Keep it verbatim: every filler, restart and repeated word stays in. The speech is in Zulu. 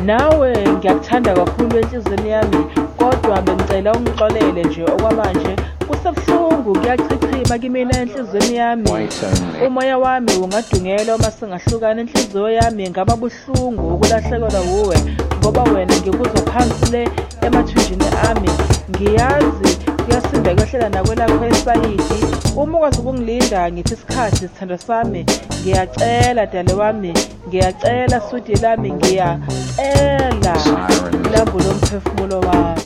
nawe ngiyakuthanda kakhulu enhlizweni yami, kodwa bengicela ungixolele nje okwamanje kusebuhlungu kuyachichima kimina enhlizweni yami. Umoya wami ungadungela uma singahlukana, inhliziyo yami ngaba buhlungu ukulahlekelwa wuwe, ngoba wena ngikuzwa phansi le emathunjini ami. Ngiyazi kuyasinda kwehlela nakwelakho esayidi. Uma ukwazi ukungilinda ngithi isikhathi sithando sami, ngiyacela dale wami, ngiyacela sudi lami, ngiyacela lambu lomphefumulo wami.